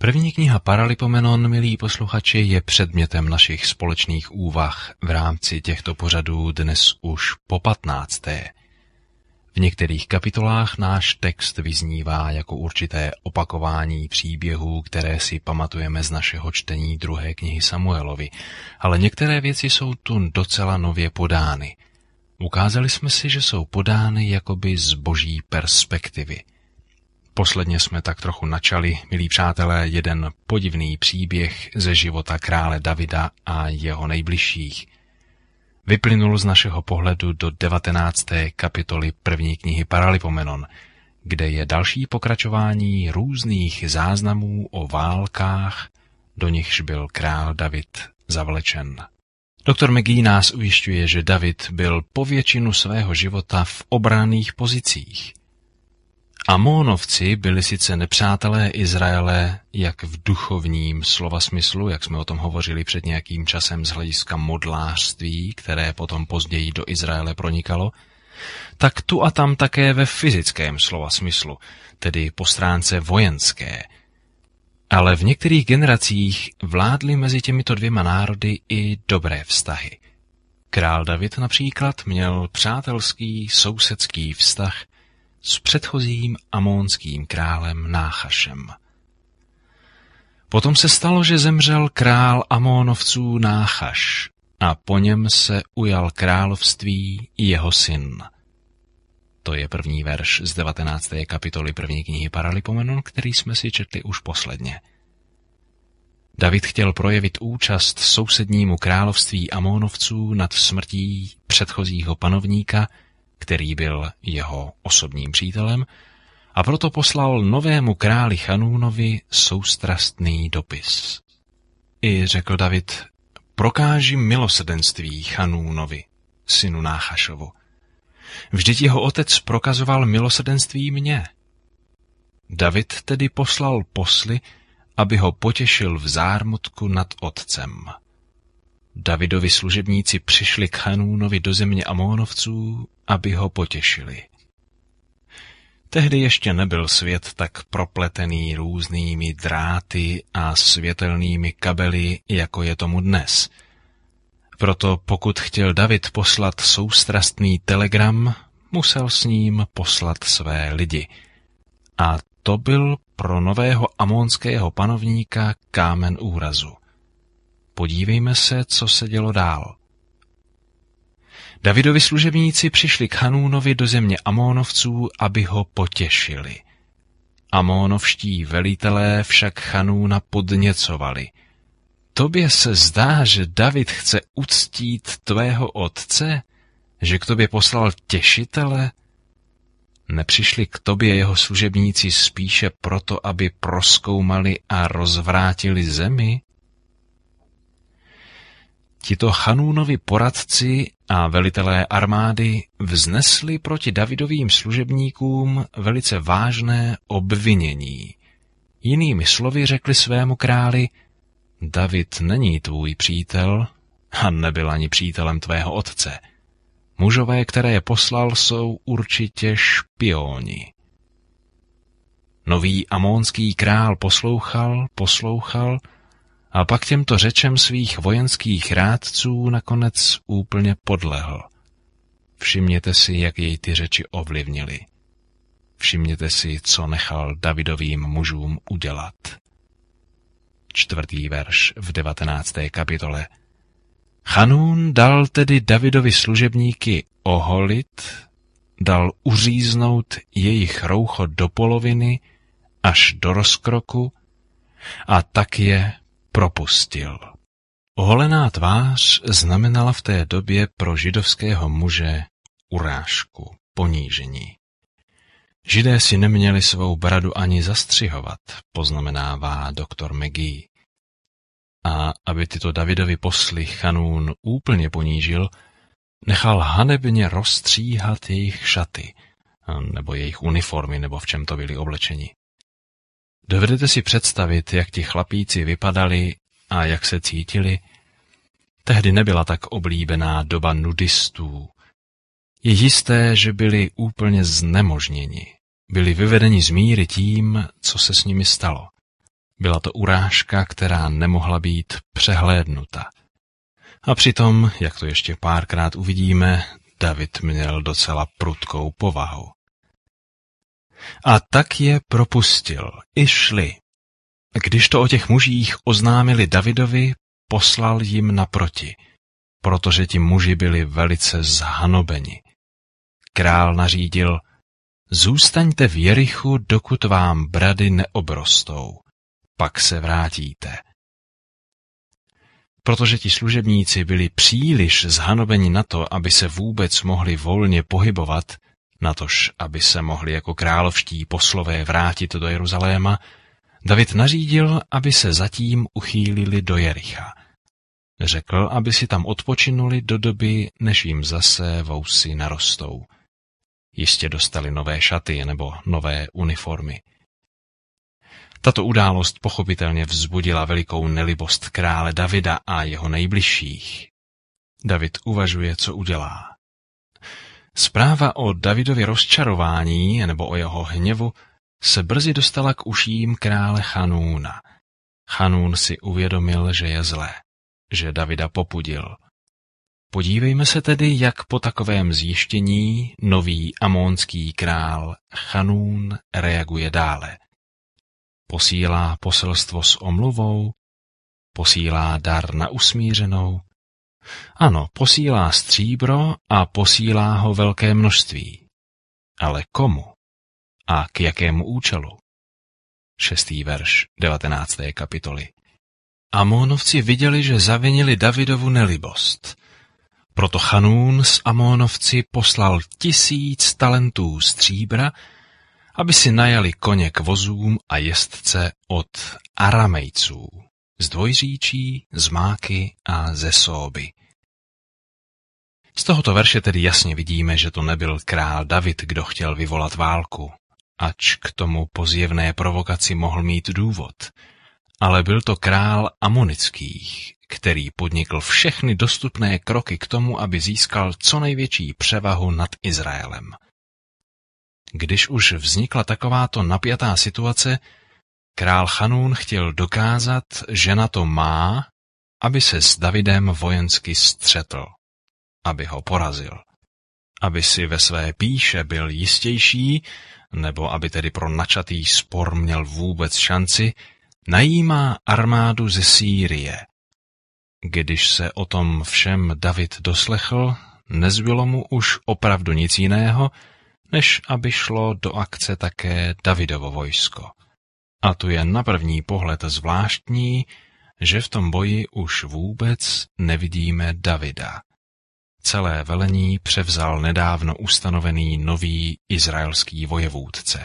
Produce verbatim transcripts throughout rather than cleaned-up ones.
První kniha Paralipomenon, milí posluchači, je předmětem našich společných úvah v rámci těchto pořadů dnes už po patnácté. V některých kapitolách náš text vyznívá jako určité opakování příběhů, které si pamatujeme z našeho čtení druhé knihy Samuelovi, ale některé věci jsou tu docela nově podány. Ukázali jsme si, že jsou podány jakoby z boží perspektivy. Posledně jsme tak trochu načali, milí přátelé, jeden podivný příběh ze života krále Davida a jeho nejbližších. Vyplynul z našeho pohledu do devatenácté kapitoly první knihy Paralipomenon, kde je další pokračování různých záznamů o válkách, do nichž byl král David zavlečen. Doktor McGee nás ujišťuje, že David byl po většinu svého života v obranných pozicích. Amónovci byli sice nepřátelé Izraele, jak v duchovním slova smyslu, jak jsme o tom hovořili před nějakým časem z hlediska modlářství, které potom později do Izraele pronikalo, tak tu a tam také ve fyzickém slova smyslu, tedy po stránce vojenské. Ale v některých generacích vládly mezi těmito dvěma národy i dobré vztahy. Král David například měl přátelský sousedský vztah s předchozím amónským králem Náchašem. Potom se stalo, že zemřel král Amónovců Náchaš a po něm se ujal království i jeho syn. To je první verš z devatenácté kapitoly první knihy Paralipomenon, který jsme si četli už posledně. David chtěl projevit účast sousednímu království Amónovců nad smrtí předchozího panovníka, který byl jeho osobním přítelem, a proto poslal novému králi Chanúnovi soustrastný dopis. I řekl David, prokáži milosrdenství Chanúnovi, synu Náchašovu. Vždyť jeho otec prokazoval milosrdenství mně. David tedy poslal posly, aby ho potěšil v zármutku nad otcem. Davidovi služebníci přišli k Chanúnovi do země Amónovců, aby ho potěšili. Tehdy ještě nebyl svět tak propletený různými dráty a světelnými kabely, jako je tomu dnes. Proto pokud chtěl David poslat soustrastný telegram, musel s ním poslat své lidi. A to byl pro nového amónského panovníka kámen úrazu. Podívejme se, co se dělo dál. Davidovi služebníci přišli k Chanúnovi do země Amónovců, aby ho potěšili. Amónovští velitelé však Chanúna podněcovali. Tobě se zdá, že David chce uctít tvého otce, že k tobě poslal těšitele? Nepřišli k tobě jeho služebníci spíše proto, aby prozkoumali a rozvrátili zemi? Tito Chanúnovi poradci a velitelé armády vznesli proti Davidovým služebníkům velice vážné obvinění. Jinými slovy řekli svému králi, David není tvůj přítel a nebyl ani přítelem tvého otce. Mužové, které poslal, jsou určitě špioni. Nový amónský král poslouchal, poslouchal, a pak těmto řečem svých vojenských rádců nakonec úplně podlehl. Všimněte si, jak jej ty řeči ovlivnily. Všimněte si, co nechal Davidovým mužům udělat. Čtvrtý verš v devatenácté kapitole. Chanún dal tedy Davidovi služebníky oholit, dal uříznout jejich roucho do poloviny až do rozkroku a tak je propustil. Oholená tvář znamenala v té době pro židovského muže urážku, ponížení. Židé si neměli svou bradu ani zastřihovat, poznamenává doktor McGee. A aby tyto Davidovi posly Chanún úplně ponížil, nechal hanebně rozstříhat jejich šaty, nebo jejich uniformy, nebo v čem to byli oblečeni. Dovedete si představit, jak ti chlapíci vypadali a jak se cítili? Tehdy nebyla tak oblíbená doba nudistů. Je jisté, že byli úplně znemožněni. Byli vyvedeni z míry tím, co se s nimi stalo. Byla to urážka, která nemohla být přehlédnuta. A přitom, jak to ještě párkrát uvidíme, David měl docela prudkou povahu. A tak je propustil, i šli. Když to o těch mužích oznámili Davidovi, poslal jim naproti, protože ti muži byli velice zhanobeni. Král nařídil, zůstaňte v Jerichu, dokud vám brady neobrostou, pak se vrátíte. Protože ti služebníci byli příliš zhanobeni na to, aby se vůbec mohli volně pohybovat, natož aby se mohli jako královští poslové vrátit do Jeruzaléma, David nařídil, aby se zatím uchýlili do Jericha. Řekl, aby si tam odpočinuli do doby, než jim zase vousy narostou. Jistě dostali nové šaty nebo nové uniformy. Tato událost pochopitelně vzbudila velikou nelibost krále Davida a jeho nejbližších. David uvažuje, co udělá. Zpráva o Davidově rozčarování nebo o jeho hněvu se brzy dostala k uším krále Chanúna. Chanún si uvědomil, že je zlé, že Davida popudil. Podívejme se tedy, jak po takovém zjištění nový amonský král Chanún reaguje dále. Posílá poselstvo s omluvou, posílá dar na usmířenou. Ano, posílá stříbro a posílá ho velké množství. Ale komu? A k jakému účelu? Šestý verš devatenácté kapitoly. Amónovci viděli, že zavinili Davidovu nelibost. Proto Chanún s Amónovci poslal tisíc talentů stříbra, aby si najali koně k vozům a jezdce od Aramejců, z Dvojříčí, z Máky a ze Sóby. Z tohoto verše tedy jasně vidíme, že to nebyl král David, kdo chtěl vyvolat válku, ač k tomu po zjevné provokaci mohl mít důvod, ale byl to král Amonických, který podnikl všechny dostupné kroky k tomu, aby získal co největší převahu nad Izraelem. Když už vznikla takováto napjatá situace, král Chanún chtěl dokázat, že na to má, aby se s Davidem vojensky střetl, aby ho porazil, aby si ve své pýše byl jistější, nebo aby tedy pro načatý spor měl vůbec šanci, najímá armádu ze Sýrie. Když se o tom všem David doslechl, nezbylo mu už opravdu nic jiného, než aby šlo do akce také Davidovo vojsko. A tu je na první pohled zvláštní, že v tom boji už vůbec nevidíme Davida. Celé velení převzal nedávno ustanovený nový izraelský vojevůdce.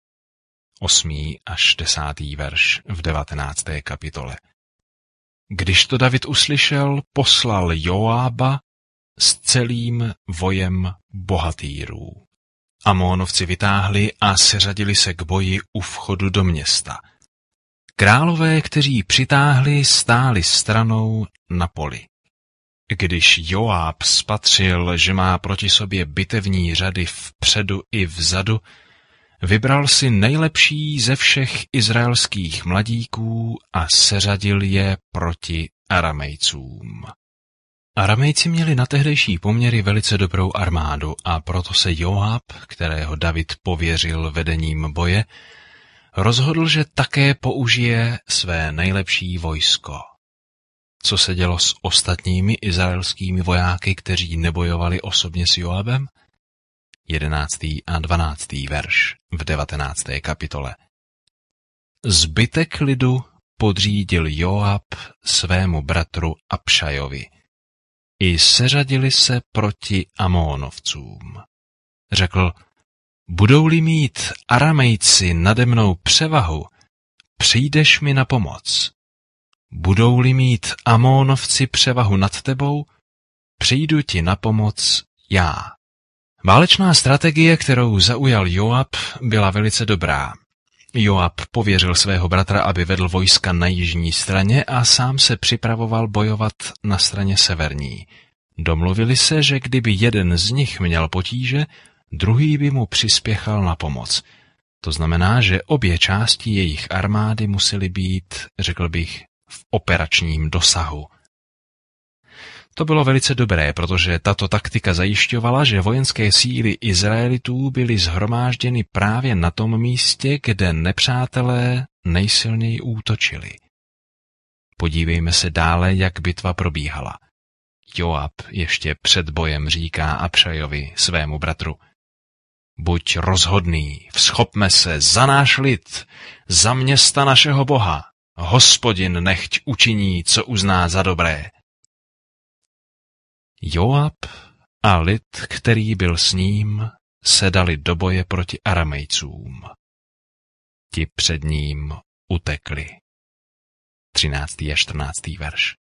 Osmý až desátý verš v devatenácté kapitole. Když to David uslyšel, poslal Joába s celým vojem bohatýrů. Amónovci vytáhli a seřadili se k boji u vchodu do města. Králové, kteří přitáhli, stáli stranou na poli. Když Joáb spatřil, že má proti sobě bitevní řady vpředu i vzadu, vybral si nejlepší ze všech izraelských mladíků a seřadil je proti Aramejcům. Aramejci měli na tehdejší poměry velice dobrou armádu a proto se Joáb, kterého David pověřil vedením boje, rozhodl, že také použije své nejlepší vojsko. Co se dělo s ostatními izraelskými vojáky, kteří nebojovali osobně s Joábem? Jedenáctý a dvanáctý verš v devatenácté kapitole. Zbytek lidu podřídil Joáb svému bratru Abšajovi. I seřadili se proti Amónovcům. Řekl, budou-li mít Aramejci nade mnou převahu, přijdeš mi na pomoc. Budou-li mít Amónovci převahu nad tebou, přijdu ti na pomoc já. Válečná strategie, kterou zaujal Joab, byla velice dobrá. Joab pověřil svého bratra, aby vedl vojska na jižní straně a sám se připravoval bojovat na straně severní. Domluvili se, že kdyby jeden z nich měl potíže, druhý by mu přispěchal na pomoc. To znamená, že obě části jejich armády musely být, řekl bych, v operačním dosahu. To bylo velice dobré, protože tato taktika zajišťovala, že vojenské síly Izraelitů byly shromážděny právě na tom místě, kde nepřátelé nejsilněji útočili. Podívejme se dále, jak bitva probíhala. Joab ještě před bojem říká Abšajovi, svému bratru: Buď rozhodný, vzchopme se za náš lid, za města našeho Boha. Hospodin nechť učiní, co uzná za dobré. Joab a lid, který byl s ním, se dali do boje proti Aramejcům. Ti před ním utekli. třináctý a čtrnáctý verš.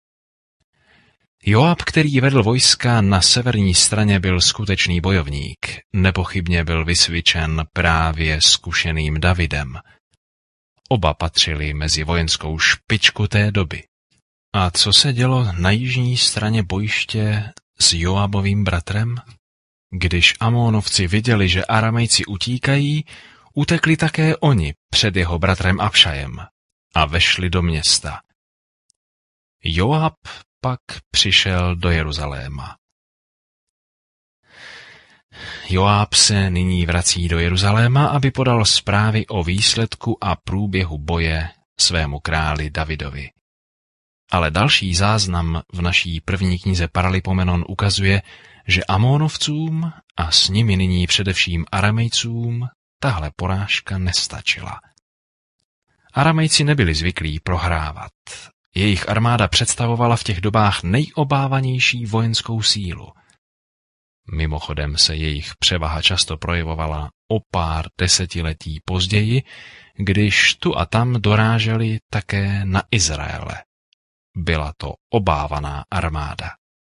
Joab, který vedl vojska na severní straně, byl skutečný bojovník. Nepochybně byl vysvičen právě zkušeným Davidem. Oba patřili mezi vojenskou špičku té doby. A co se dělo na jižní straně bojiště s Joabovým bratrem? Když Amónovci viděli, že Aramejci utíkají, utekli také oni před jeho bratrem Abšajem a vešli do města. Joab pak přišel do Jeruzaléma. Joab se nyní vrací do Jeruzaléma, aby podal zprávy o výsledku a průběhu boje svému králi Davidovi. Ale další záznam v naší první knize Paralipomenon ukazuje, že Amónovcům a s nimi nyní především Aramejcům tahle porážka nestačila. Aramejci nebyli zvyklí prohrávat. Jejich armáda představovala v těch dobách nejobávanější vojenskou sílu. Mimochodem se jejich převaha často projevovala o pár desetiletí později, když tu a tam doráželi také na Izraele. Byla to obávaná armáda.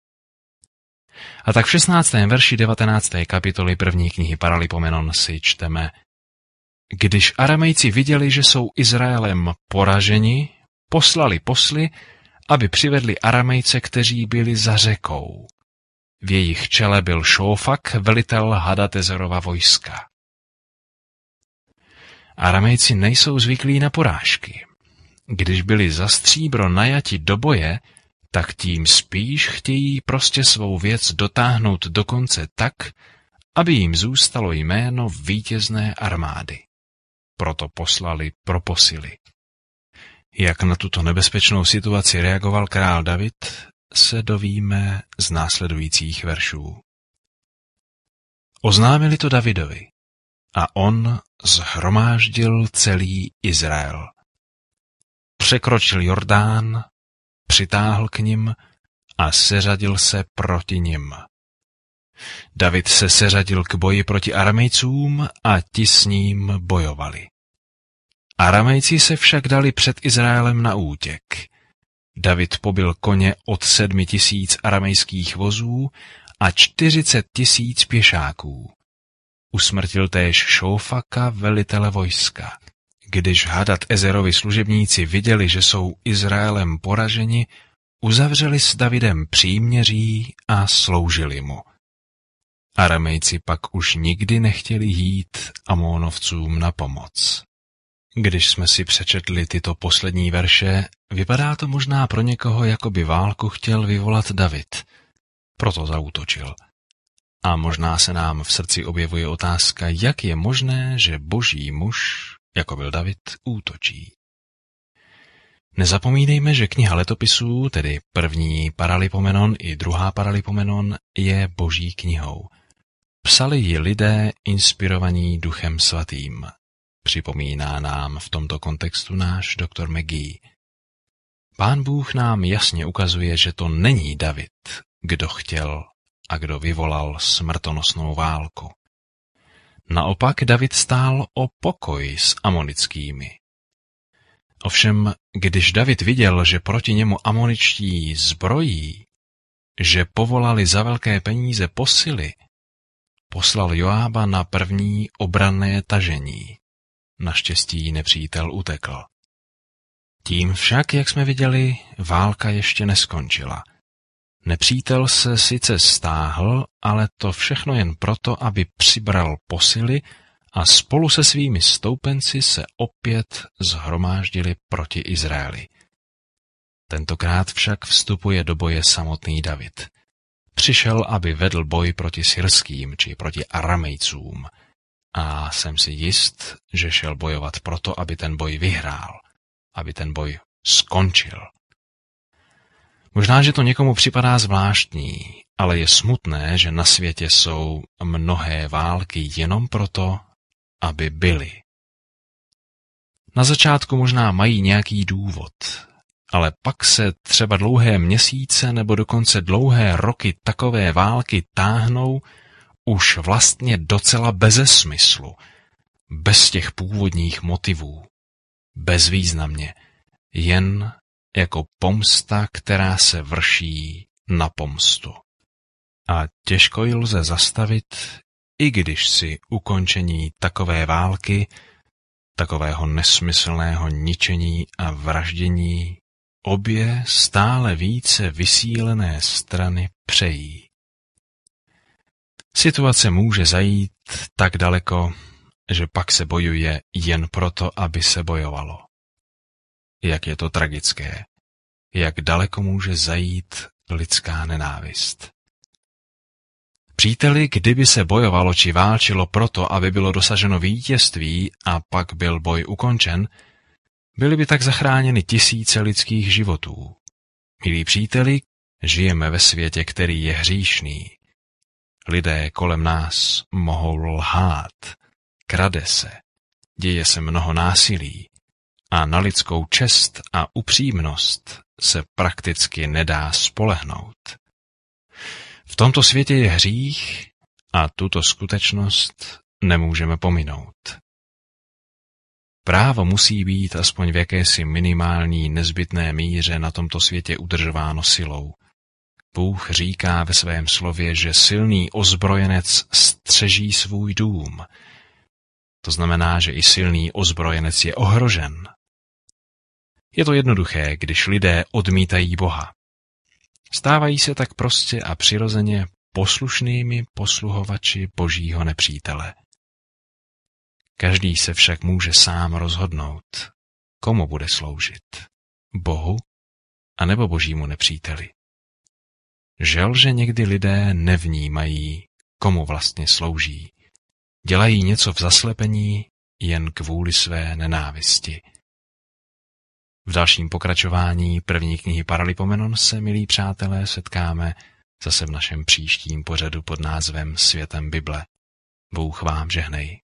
A tak v šestnáctém verši devatenácté kapitoly první knihy Paralipomenon si čteme: Když Aramejci viděli, že jsou Izraelem poraženi, poslali posly, aby přivedli Aramejce, kteří byli za řekou. V jejich čele byl Šófak, velitel Hadadezerova vojska. Aramejci nejsou zvyklí na porážky. Když byli za stříbro najati do boje, tak tím spíš chtějí prostě svou věc dotáhnout do konce tak, aby jim zůstalo jméno vítězné armády. Proto poslali pro posily. Jak na tuto nebezpečnou situaci reagoval král David, se dovíme z následujících veršů. Oznámili to Davidovi a on shromáždil celý Izrael. Překročil Jordán, přitáhl k nim a seřadil se proti nim. David se seřadil k boji proti Aramejcům a ti s ním bojovali. Aramejci se však dali před Izraelem na útěk. David pobil koně od sedmi tisíc aramejských vozů a čtyřicet tisíc pěšáků. Usmrtil též Šófaka, velitele vojska. Když Hadad-Ezerovi služebníci viděli, že jsou Izraelem poraženi, uzavřeli s Davidem příměří a sloužili mu. Aramejci pak už nikdy nechtěli jít Amónovcům na pomoc. Když jsme si přečetli tyto poslední verše, vypadá to možná pro někoho, jako by válku chtěl vyvolat David. Proto zaútočil. A možná se nám v srdci objevuje otázka, jak je možné, že boží muž, jako byl David, útočí. Nezapomínejme, že kniha letopisů, tedy první Paralipomenon i druhá Paralipomenon, je boží knihou. Psali ji lidé inspirovaní Duchem Svatým. Připomíná nám v tomto kontextu náš doktor McGee. Pán Bůh nám jasně ukazuje, že to není David, kdo chtěl a kdo vyvolal smrtonosnou válku. Naopak David stál o pokoj s amonickými. Ovšem, když David viděl, že proti němu amoničtí zbrojí, že povolali za velké peníze posily, poslal Joába na první obranné tažení. Naštěstí nepřítel utekl. Tím však, jak jsme viděli, válka ještě neskončila. Nepřítel se sice stáhl, ale to všechno jen proto, aby přibral posily a spolu se svými stoupenci se opět shromáždili proti Izraeli. Tentokrát však vstupuje do boje samotný David. Přišel, aby vedl boj proti syrským či proti Aramejcům. A jsem si jist, že šel bojovat proto, aby ten boj vyhrál, aby ten boj skončil. Možná, že to někomu připadá zvláštní, ale je smutné, že na světě jsou mnohé války jenom proto, aby byly. Na začátku možná mají nějaký důvod, ale pak se třeba dlouhé měsíce nebo dokonce dlouhé roky takové války táhnou už vlastně docela beze smyslu, bez těch původních motivů, bezvýznamně, jen jako pomsta, která se vrší na pomstu. A těžko ji lze zastavit, i když si ukončení takové války, takového nesmyslného ničení a vraždění obě stále více vysílené strany přejí. Situace může zajít tak daleko, že pak se bojuje jen proto, aby se bojovalo. Jak je to tragické, jak daleko může zajít lidská nenávist. Příteli, kdyby se bojovalo či válčilo proto, aby bylo dosaženo vítězství a pak byl boj ukončen, byly by tak zachráněny tisíce lidských životů. Milí příteli, žijeme ve světě, který je hříšný. Lidé kolem nás mohou lhát, krade se, děje se mnoho násilí a na lidskou čest a upřímnost se prakticky nedá spolehnout. V tomto světě je hřích a tuto skutečnost nemůžeme pominout. Právo musí být aspoň v jakési minimální nezbytné míře na tomto světě udržováno silou. Bůh říká ve svém slově, že silný ozbrojenec střeží svůj dům. To znamená, že i silný ozbrojenec je ohrožen. Je to jednoduché, když lidé odmítají Boha. Stávají se tak prostě a přirozeně poslušnými posluhovači Božího nepřítele. Každý se však může sám rozhodnout, komu bude sloužit. Bohu anebo Božímu nepříteli. Žel, že někdy lidé nevnímají, komu vlastně slouží. Dělají něco v zaslepení jen kvůli své nenávisti. V dalším pokračování první knihy Paralipomenon se, milí přátelé, setkáme zase v našem příštím pořadu pod názvem Světem Bible. Bůh vám žehnej.